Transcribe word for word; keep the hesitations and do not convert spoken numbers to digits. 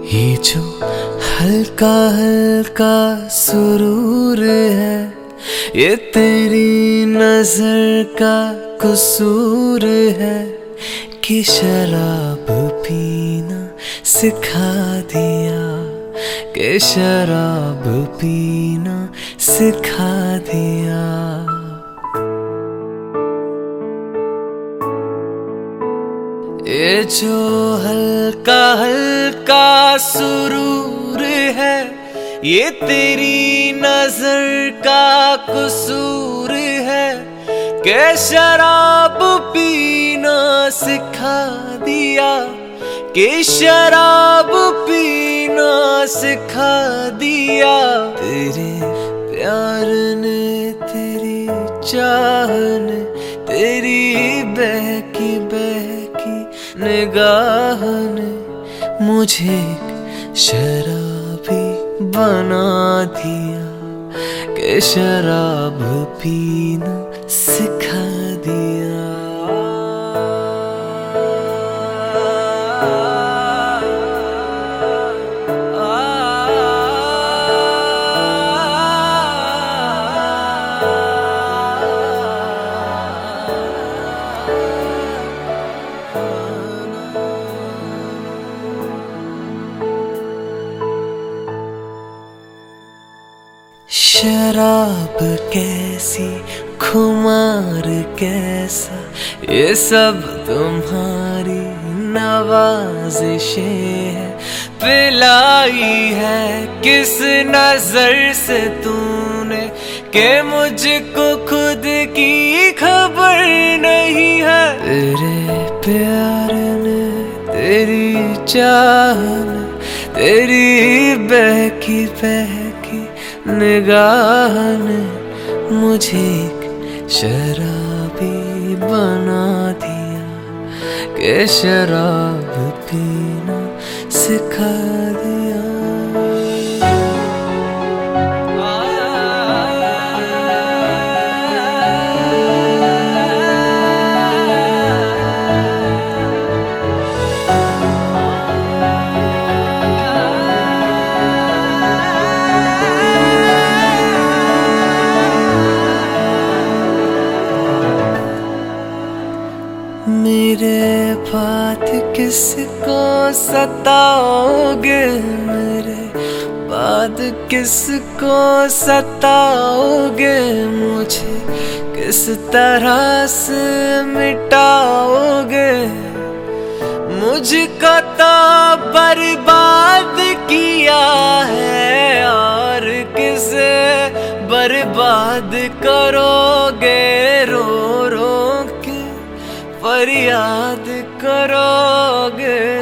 ये जो हल्का हल्का सुरूर है, ये तेरी नजर का कसूर है कि शराब पीना सिखा दिया, कि शराब पीना सिखा दिया। ये जो हल्का हल्का सुरूर है, ये तेरी नजर का कसूर है कि शराब पीना सिखा दिया, कि शराब पीना सिखा दिया। तेरे प्यार ने, तेरी चाह ने, तेरी बहकी बहकी निगाह ने मुझे एक शराबी बना दिया, कि शराब पीना सिखा दिया। शराब कैसी, खुमार कैसा, ये सब तुम्हारी नवाज़िशें है। पिलाई है किस नजर से तूने कि मुझको खुद की खबर नहीं है। तेरे प्यार ने, तेरी चाह ने, तेरी बहकी बहकी निगाह ने मुझे एक शराबी बना दिया, कि शराब पीना सिखा दिया। मेरे बात किसको सताओगे, मेरे बाद किसको सताओगे, मुझे किस तरह से मिटाओगे। मुझको तो बर्बाद किया है और किसे बर्बाद करोगे। रो रो के फरियाद करोगे।